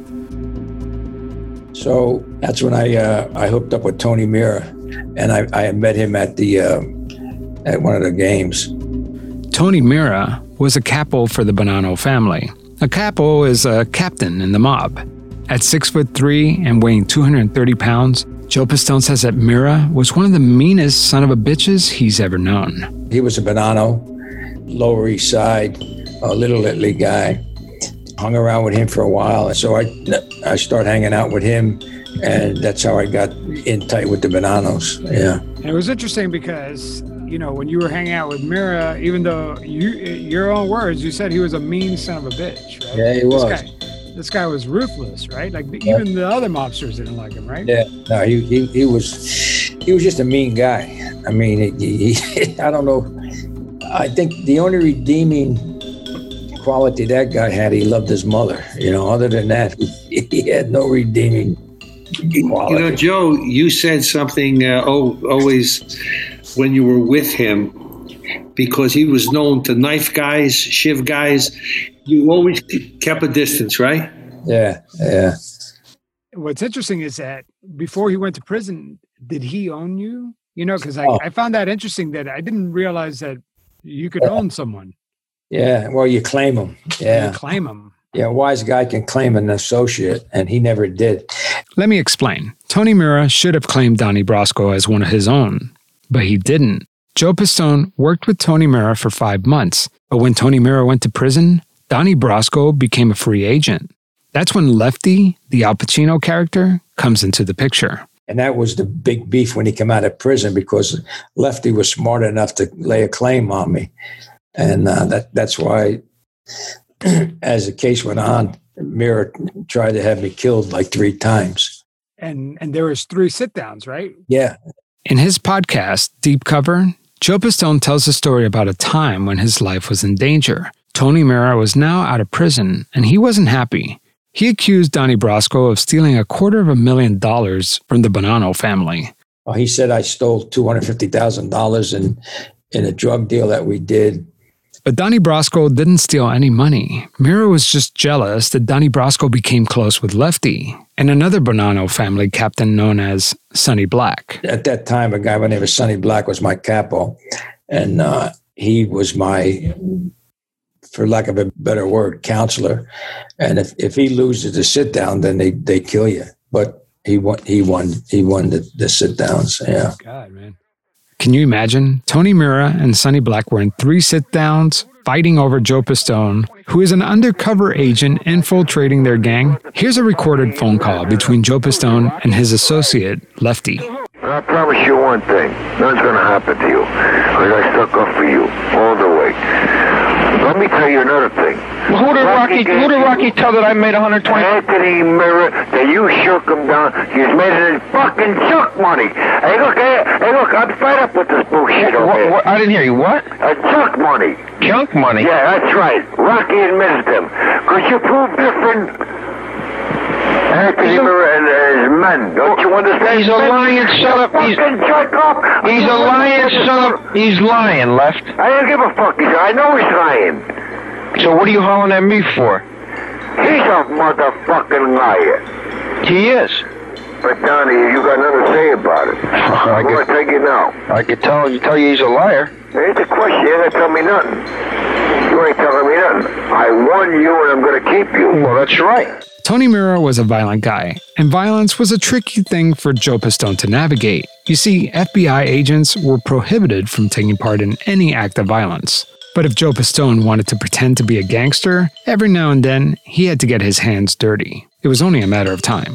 So that's when I uh, I hooked up with Tony Mira, and I, I met him at the uh, at one of the games. Tony Mira was a capo for the Bonanno family. A capo is a captain in the mob. At six foot three and weighing two hundred thirty pounds, Joe Pistone says that Mira was one of the meanest son of a bitches he's ever known. He was a Bonanno, Lower East Side, a Little Italy guy. Hung around with him for a while, so I I started hanging out with him, and that's how I got in tight with the Bonannos. Yeah. And it was interesting because, you know, when you were hanging out with Mira, even though you, your own words, you said he was a mean son of a bitch, right? Yeah, he was. This guy, this guy was ruthless, right? Like yeah. Even the other mobsters didn't like him, right? Yeah, no, he he, he was he was just a mean guy. I mean, he, he, I don't know. I think the only redeeming quality that guy had, he loved his mother. You know, other than that, he, he had no redeeming quality. You know, Joe, you said something uh, oh, always when you were with him, because he was known to knife guys, shiv guys. You always kept a distance, right? Yeah, yeah. What's interesting is that before he went to prison, did he own you? You know, because I, oh. I found that interesting that I didn't realize that you could yeah. own someone. Yeah, well, you claim them. Yeah, you claim them. Yeah, a wise guy can claim an associate, and he never did. Let me explain. Tony Mira should have claimed Donnie Brasco as one of his own, but he didn't. Joe Pistone worked with Tony Mira for five months, but when Tony Mira went to prison, Donnie Brasco became a free agent. That's when Lefty, the Al Pacino character, comes into the picture. And that was the big beef when he came out of prison, because Lefty was smart enough to lay a claim on me. And uh, that that's why, as the case went on, Mira tried to have me killed like three times. And and there was three sit-downs, right? Yeah. In his podcast, Deep Cover, Joe Pistone tells a story about a time when his life was in danger. Tony Mira was now out of prison, and he wasn't happy. He accused Donnie Brasco of stealing a quarter of a million dollars from the Bonanno family. Well, he said I stole two hundred fifty thousand dollars in, in a drug deal that we did. But Donnie Brasco didn't steal any money. Mira was just jealous that Donnie Brasco became close with Lefty and another Bonanno family captain known as Sonny Black. At that time, a guy by the name of Sonny Black was my capo, and uh, he was my, for lack of a better word, counselor. And if, if he loses the sit down, then they, they kill you. But he won. He won. He won the, the sit downs. Yeah. God, man. Can you imagine? Tony Mira and Sonny Black were in three sit-downs, fighting over Joe Pistone, who is an undercover agent infiltrating their gang. Here's a recorded phone call between Joe Pistone and his associate, Lefty. I promise you one thing. Nothing's going to happen to you, because I stuck up for you all the way. Let me tell you another thing. Who did Rocky, who did Rocky tell that I made one hundred twenty? Anthony Mira, that you shook him down. He's made it in fucking junk money. Hey, look, hey, hey, look, I'm fed up with this bullshit over What, here. what, I didn't hear you. What? Uh, junk money. Junk money? Yeah, that's right. Rocky admitted them. Because you prove different. Anthony Mira and his men. Don't you understand? He's a lying son of... He's, he's a lying son of... He's lying, Left. I don't give a fuck. I know he's lying. So what are you hollering at me for? He's a motherfucking liar. He is. But Donnie, you got nothing to say about it. I'm going to take you now. I could tell you, tell you he's a liar. It's a question. You ain't going to tell me nothing. You ain't telling me nothing. I won you and I'm going to keep you. Well, that's right. Tony Mira was a violent guy, and violence was a tricky thing for Joe Pistone to navigate. You see, F B I agents were prohibited from taking part in any act of violence. But if Joe Pistone wanted to pretend to be a gangster, every now and then he had to get his hands dirty. It was only a matter of time.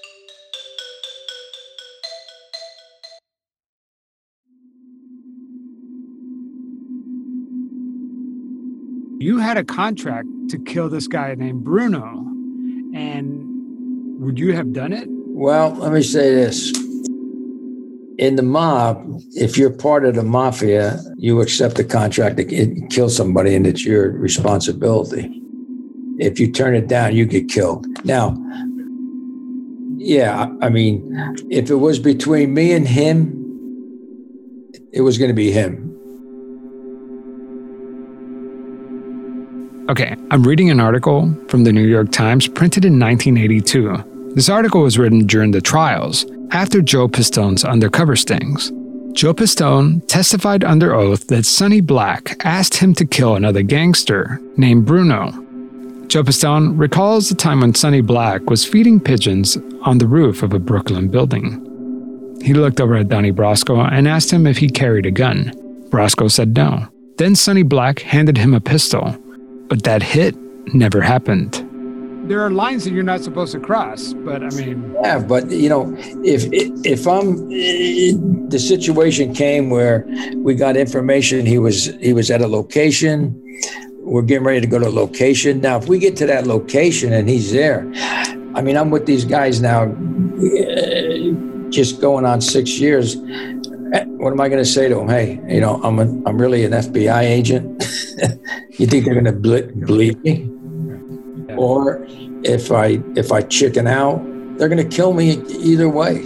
You had a contract to kill this guy named Bruno. And would you have done it? Well, let me say this. In the mob, if you're part of the mafia, you accept a contract to kill somebody, and it's your responsibility. If you turn it down, you get killed. Now, yeah, I mean, if it was between me and him, it was going to be him. Okay, I'm reading an article from the New York Times printed in nineteen eighty-two. This article was written during the trials, after Joe Pistone's undercover stings. Joe Pistone testified under oath that Sonny Black asked him to kill another gangster named Bruno. Joe Pistone recalls the time when Sonny Black was feeding pigeons on the roof of a Brooklyn building. He looked over at Donnie Brasco and asked him if he carried a gun. Brasco said no. Then Sonny Black handed him a pistol. But that hit never happened. There are lines that you're not supposed to cross, but I mean... Yeah, but, you know, if if I'm... The situation came where we got information he was he was at a location. We're getting ready to go to a location. Now, if we get to that location and he's there, I mean, I'm with these guys now just going on six years. What am I going to say to him? Hey, you know, I'm a, I'm really an F B I agent. You think they're going to ble- believe me? Yeah. Or if I if I chicken out, they're going to kill me either way.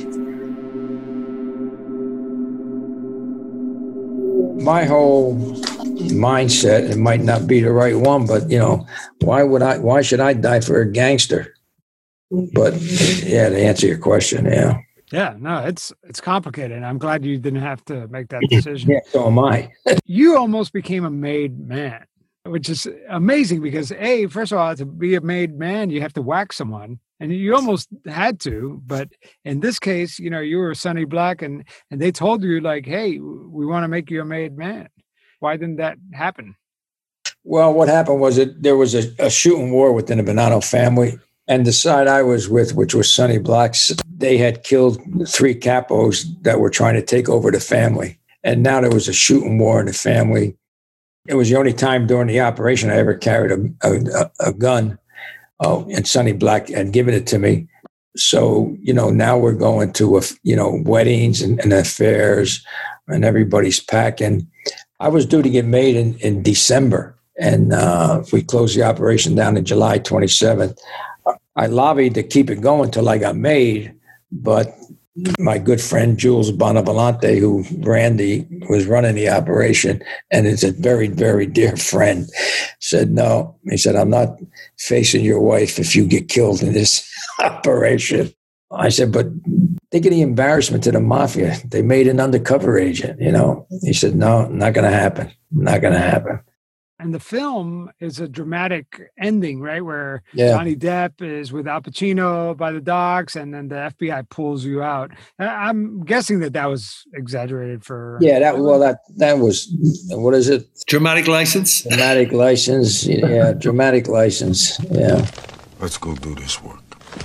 My whole mindset, it might not be the right one, but you know, why would I? Why should I die for a gangster? But yeah, to answer your question, yeah. Yeah, no, it's it's complicated. I'm glad you didn't have to make that decision. Yeah, so am I. You almost became a made man, which is amazing because, A, first of all, to be a made man, you have to whack someone. And you almost had to, but in this case, you know, you were Sonny Black and, and they told you like, hey, we want to make you a made man. Why didn't that happen? Well, what happened was that there was a, a shooting war within the Bonanno family. And the side I was with, which was Sonny Black's, they had killed three capos that were trying to take over the family. And now there was a shooting war in the family. It was the only time during the operation I ever carried a, a, a gun. Oh, and Sonny Black had given it to me. So, you know, now we're going to, a, you know, weddings and, and affairs and everybody's packing. I was due to get made in, in December. And uh, we closed the operation down in July twenty-seventh. I lobbied to keep it going till I got made. But my good friend, Jules Bonavolante, who ran the, was running the operation, and is a very, very dear friend, said, no. He said, I'm not facing your wife if you get killed in this operation. I said, but think of the embarrassment to the mafia. They made an undercover agent, you know. He said, no, not going to happen. Not going to happen. And the film is a dramatic ending, right? Where yeah. Johnny Depp is with Al Pacino by the docks, and then the F B I pulls you out. I'm guessing that that was exaggerated for. Yeah, that well, that that was what is it? Dramatic license. Dramatic license. Yeah, dramatic license. Yeah. Let's go do this work.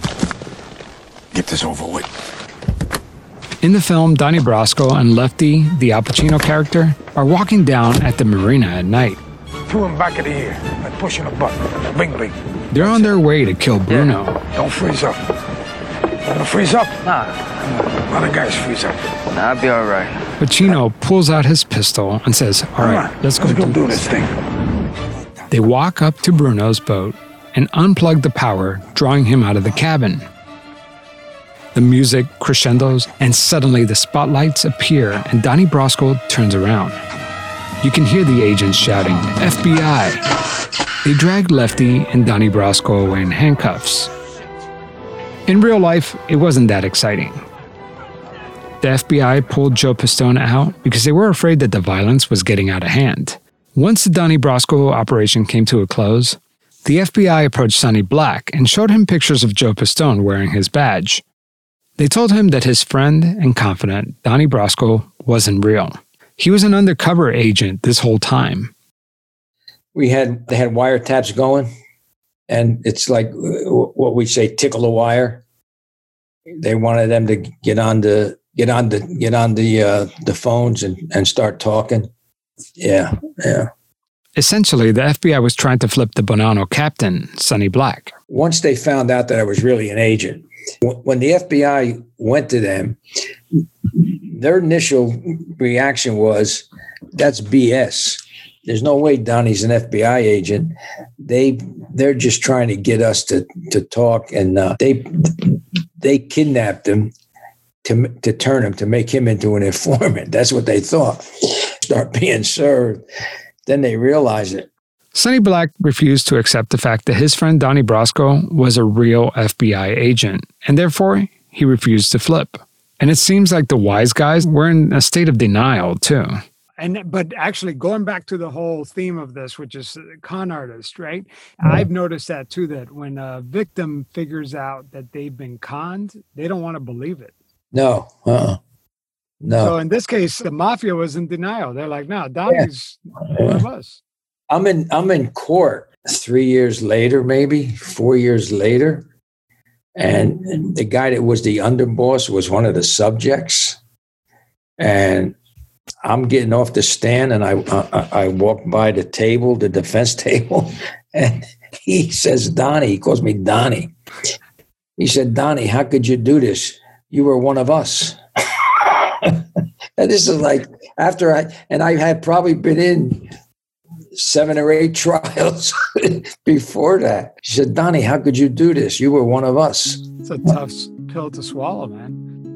Get this over with. In the film, Donnie Brasco and Lefty, the Al Pacino character, are walking down at the marina at night. Threw him back of the ear, like pushing a button. Bing, bing. They're on their way to kill Bruno. Yeah. Don't freeze up. You gonna freeze up? Nah. A lot of guys freeze up. Nah, I'll be all right. Pacino pulls out his pistol and says, all right, let's go, let's go do, do this thing. They walk up to Bruno's boat and unplug the power, drawing him out of the cabin. The music crescendos, and suddenly the spotlights appear and Donnie Brasco turns around. You can hear the agents shouting, F B I. They drag Lefty and Donnie Brasco away in handcuffs. In real life, it wasn't that exciting. The F B I pulled Joe Pistone out because they were afraid that the violence was getting out of hand. Once the Donnie Brasco operation came to a close, the F B I approached Sonny Black and showed him pictures of Joe Pistone wearing his badge. They told him that his friend and confidant, Donnie Brasco, wasn't real. He was an undercover agent this whole time. We had, they had wiretaps going, and it's like what we say, tickle the wire. They wanted them to get on the, get on the, get on the, uh, the phones and, and start talking. Yeah, yeah. Essentially, the F B I was trying to flip the Bonanno captain, Sonny Black. Once they found out that I was really an agent, when the F B I went to them, their initial reaction was, that's B S. There's no way Donnie's an F B I agent. They, they're just trying to get us to, to talk, and uh, they they kidnapped him to, to turn him, to make him into an informant. That's what they thought. Start being served. Then they realized it. Sonny Black refused to accept the fact that his friend Donnie Brasco was a real F B I agent, and therefore he refused to flip. And it seems like the wise guys were in a state of denial, too. And but actually, going back to the whole theme of this, which is con artist, right? Mm-hmm. I've noticed that, too, that when a victim figures out that they've been conned, they don't want to believe it. No, uh-uh. No. So in this case, the mafia was in denial. They're like, no, Donnie's yeah. one of us. I'm in I'm in court three years later, maybe four years later. And the guy that was the underboss was one of the subjects. And I'm getting off the stand, and I, I I walk by the table, the defense table, and he says, Donnie, he calls me Donnie. He said, Donnie, how could you do this? You were one of us. And this is like after I, and I had probably been in seven or eight trials before that. She said, Donnie, how could you do this? You were one of us. It's a tough pill to swallow, man.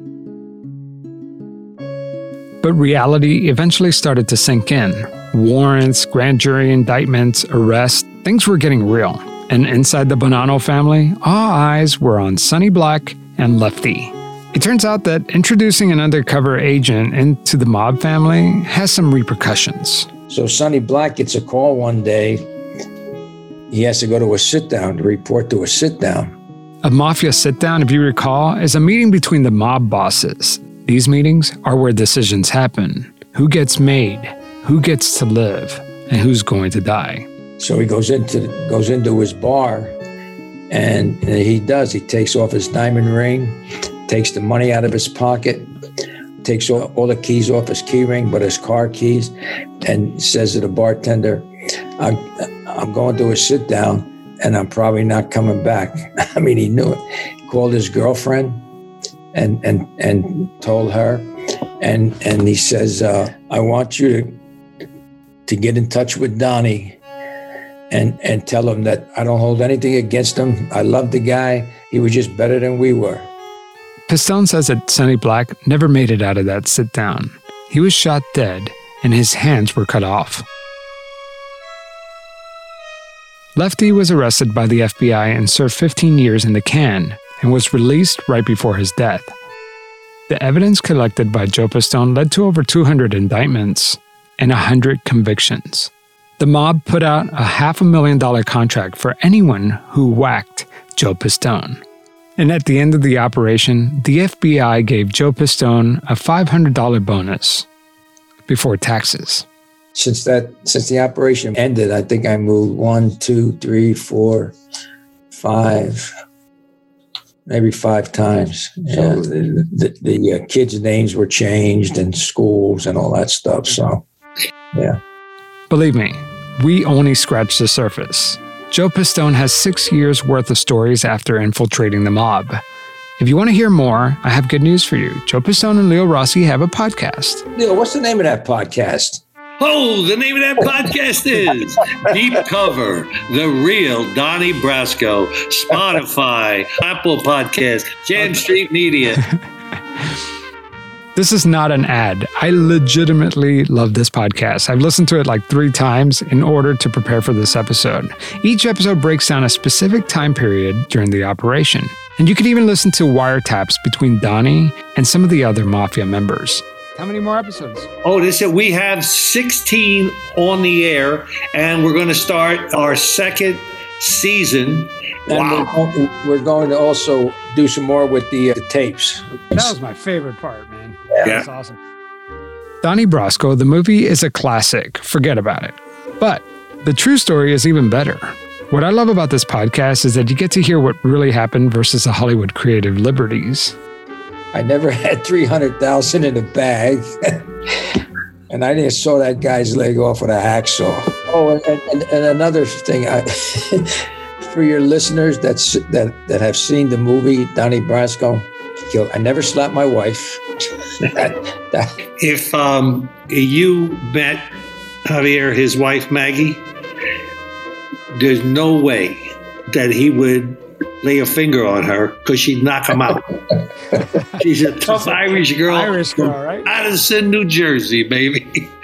But reality eventually started to sink in. Warrants, grand jury indictments, arrests, things were getting real. And inside the Bonanno family, all eyes were on Sonny Black and Lefty. It turns out that introducing an undercover agent into the mob family has some repercussions. So Sonny Black gets a call one day. He has to go to a sit-down, to report to a sit-down. A mafia sit-down, if you recall, is a meeting between the mob bosses. These meetings are where decisions happen. Who gets made, who gets to live, and who's going to die. So he goes into goes into his bar, and he does. He takes off his diamond ring, takes the money out of his pocket, takes all, all the keys off his key ring, but his car keys, and says to the bartender, I'm, I'm going to a sit down, and I'm probably not coming back. I mean, he knew it. He called his girlfriend and and and told her, and and he says, uh, I want you to, to get in touch with Donnie and, and tell him that I don't hold anything against him. I love the guy. He was just better than we were. Pistone says that Sonny Black never made it out of that sit down. He was shot dead, and his hands were cut off. Lefty was arrested by the F B I and served fifteen years in the can and was released right before his death. The evidence collected by Joe Pistone led to over two hundred indictments and one hundred convictions. The mob put out a half a million dollar contract for anyone who whacked Joe Pistone. And at the end of the operation, the F B I gave Joe Pistone a five hundred dollars bonus before taxes. Since that, since the operation ended, I think I moved one, two, three, four, five, maybe five times. So the, the, the uh, kids' names were changed and schools and all that stuff. So, yeah. Believe me, we only scratched the surface. Joe Pistone has six years worth of stories after infiltrating the mob. If you want to hear more, I have good news for you. Joe Pistone and Leo Rossi have a podcast. Leo, what's the name of that podcast? Oh, the name of that podcast is Deep Cover, The Real Donnie Brasco, Spotify, Apple Podcast, Jam Street Media. This is not an ad. I legitimately love this podcast. I've listened to it like three times in order to prepare for this episode. Each episode breaks down a specific time period during the operation. And you can even listen to wiretaps between Donnie and some of the other mafia members. How many more episodes? Oh, they said we have sixteen on the air, and we're going to start our second season. And wow. we're, we're going to also do some more with the, uh, the tapes. That was my favorite part, man. Yeah. That's awesome. Donnie Brasco, the movie, is a classic. Forget about it. But the true story is even better. What I love about this podcast is that you get to hear what really happened versus the Hollywood creative liberties. I never had three hundred thousand dollars in a bag. And I just saw that guy's leg off with a hacksaw. Oh, and, and, and another thing, I, for your listeners that's, that, that have seen the movie, Donnie Brasco, I never slapped my wife. that, that. If um, you met Javier, his wife, Maggie, there's no way that he would lay a finger on her because she'd knock him out. She's a tough Irish girl. Irish girl, right? Addison, New Jersey, baby.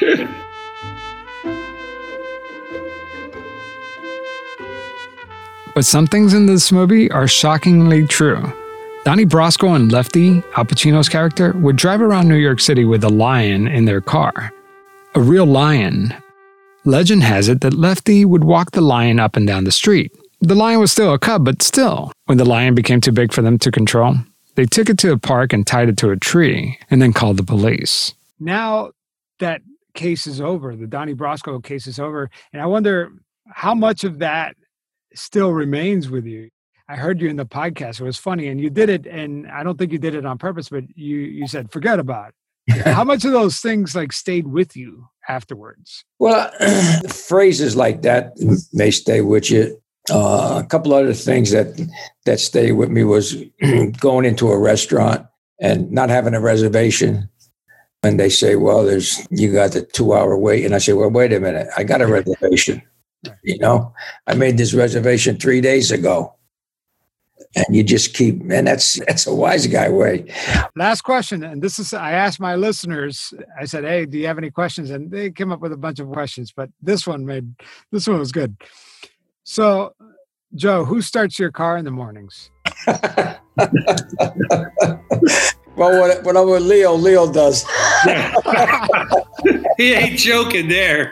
But some things in this movie are shockingly true. Donnie Brasco and Lefty, Al Pacino's character, would drive around New York City with a lion in their car. A real lion. Legend has it that Lefty would walk the lion up and down the street. The lion was still a cub, but still. When the lion became too big for them to control, they took it to a park and tied it to a tree and then called the police. Now that case is over, the Donnie Brasco case is over, and I wonder how much of that still remains with you. I heard you in the podcast. It was funny, and you did it, and I don't think you did it on purpose, but you, you said, forget about it. How much of those things like stayed with you afterwards? Well, phrases like that may stay with you. Uh, a couple other things that that stayed with me was going into a restaurant and not having a reservation. And they say, well, there's you got the two hour wait. And I say, well, wait a minute. I got a reservation. You know, I made this reservation three days ago. And you just keep, and that's that's a wise guy way. Last question, and this is, I asked my listeners, I said, hey, do you have any questions? And they came up with a bunch of questions, but this one made, this one was good. So, Joe, who starts your car in the mornings? Well, when, when I'm with Leo, Leo does. He ain't joking there.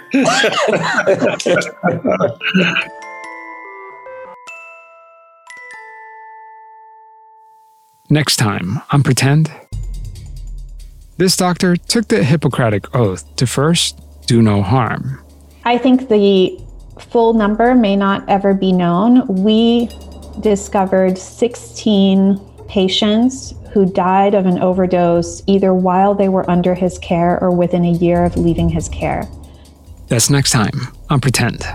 next time on Pretend. This doctor took the Hippocratic Oath to first do no harm. I think the full number may not ever be known. We discovered sixteen patients who died of an overdose either while they were under his care or within a year of leaving his care. That's next time on Pretend.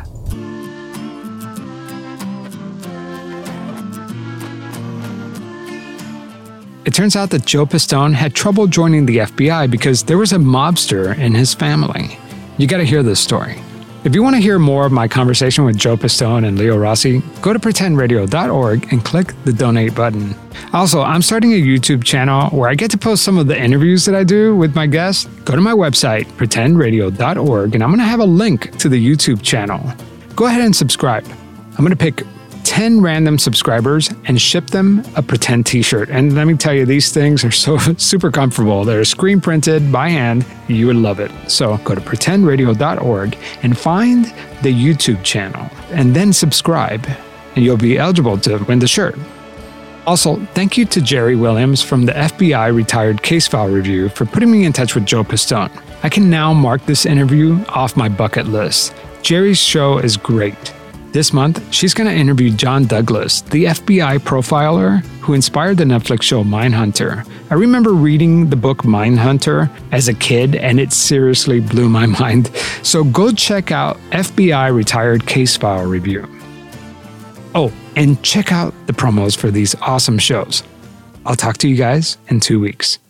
It turns out that Joe Pistone had trouble joining the F B I because there was a mobster in his family. You gotta hear this story. If you want to hear more of my conversation with Joe Pistone and Leo Rossi, go to pretend radio dot org and click the donate button. Also, I'm starting a YouTube channel where I get to post some of the interviews that I do with my guests. Go to my website, pretend radio dot org, and I'm going to have a link to the YouTube channel. Go ahead and subscribe. I'm going to pick ten random subscribers and ship them a Pretend t-shirt. And let me tell you, these things are so super comfortable. They're screen printed by hand. You would love it. So go to pretend radio dot org and find the YouTube channel and then subscribe and you'll be eligible to win the shirt. Also, thank you to Jerry Williams from the F B I Retired Case File Review for putting me in touch with Joe Pistone. I can now mark this interview off my bucket list. Jerry's show is great. This month, she's going to interview John Douglas, the F B I profiler who inspired the Netflix show Mindhunter. I remember reading the book Mindhunter as a kid, and it seriously blew my mind. So go check out F B I Retired Case File Review. Oh, and check out the promos for these awesome shows. I'll talk to you guys in two weeks.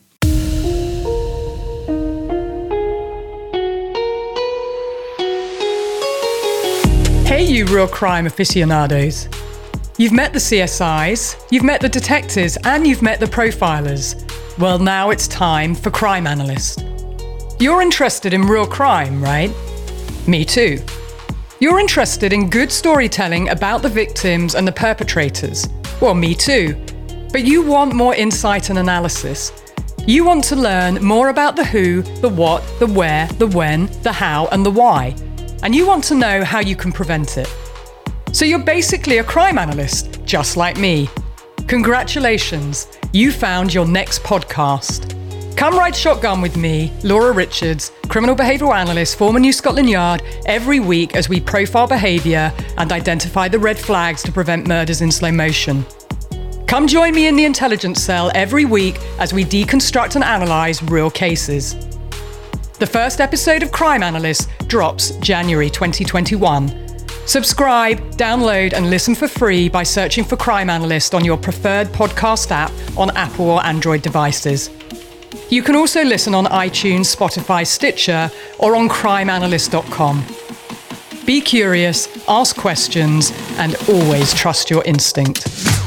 Hey, you real crime aficionados. You've met the C S Is, you've met the detectives, and you've met the profilers. Well, now it's time for Crime Analyst. You're interested in real crime, right? Me too. You're interested in good storytelling about the victims and the perpetrators. Well, me too. But you want more insight and analysis. You want to learn more about the who, the what, the where, the when, the how, and the why. And you want to know how you can prevent it. So you're basically a crime analyst, just like me. Congratulations, you found your next podcast. Come ride shotgun with me, Laura Richards, criminal behavioural analyst, former New Scotland Yard, every week as we profile behaviour and identify the red flags to prevent murders in slow motion. Come join me in the intelligence cell every week as we deconstruct and analyse real cases. The first episode of Crime Analyst drops January twenty twenty-one. Subscribe, download, and listen for free by searching for Crime Analyst on your preferred podcast app on Apple or Android devices. You can also listen on iTunes, Spotify, Stitcher, or on crime analyst dot com. Be curious, ask questions, and always trust your instinct.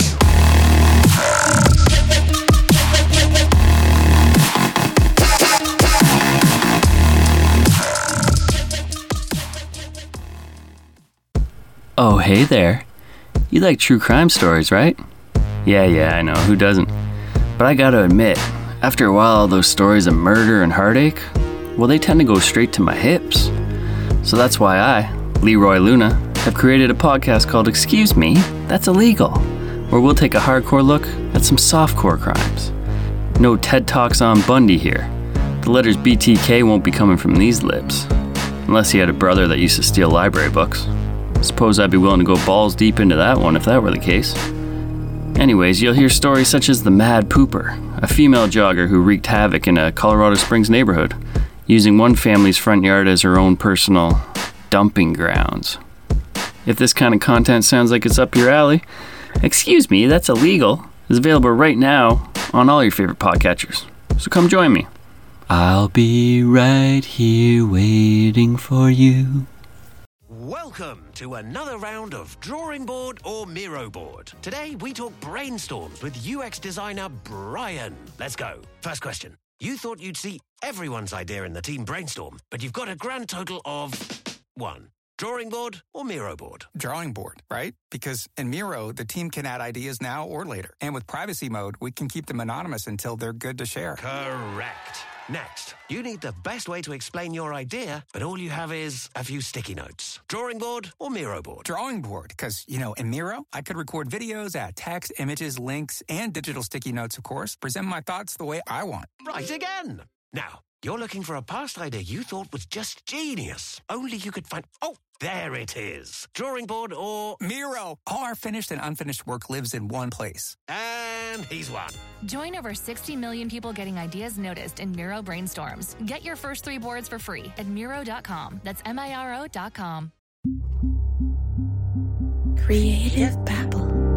Oh, hey there. You like true crime stories, right? Yeah, yeah, I know, who doesn't? But I gotta admit, after a while, those stories of murder and heartache, well, they tend to go straight to my hips. So that's why I, Leroy Luna, have created a podcast called Excuse Me, That's Illegal, where we'll take a hardcore look at some softcore crimes. No TED Talks on Bundy here. The letters B T K won't be coming from these lips, unless he had a brother that used to steal library books. Suppose I'd be willing to go balls deep into that one if that were the case. Anyways, you'll hear stories such as the Mad Pooper, a female jogger who wreaked havoc in a Colorado Springs neighborhood, using one family's front yard as her own personal dumping grounds. If this kind of content sounds like it's up your alley, Excuse Me, That's Illegal is available right now on all your favorite podcatchers. So come join me. I'll be right here waiting for you. Welcome to another round of Drawing Board or Miro Board. Today we talk brainstorms with U X designer Brian. Let's go. First question. You thought you'd see everyone's idea in the team brainstorm, but you've got a grand total of one. Drawing board or Miro board? Drawing board, right? Because in Miro, the team can add ideas now or later. And with privacy mode, we can keep them anonymous until they're good to share. Correct. Next, you need the best way to explain your idea, but all you have is a few sticky notes. Drawing board or Miro board? Drawing board, because, you know, in Miro, I could record videos, add text, images, links, and digital sticky notes, of course, present my thoughts the way I want. Right again. Now, you're looking for a past idea you thought was just genius. Only you could find... Oh, there it is. Drawing board or... Miro. All our finished and unfinished work lives in one place. And he's won. Join over sixty million people getting ideas noticed in Miro Brainstorms. Get your first three boards for free at Miro dot com. That's M I R O dot com. Creative Babble.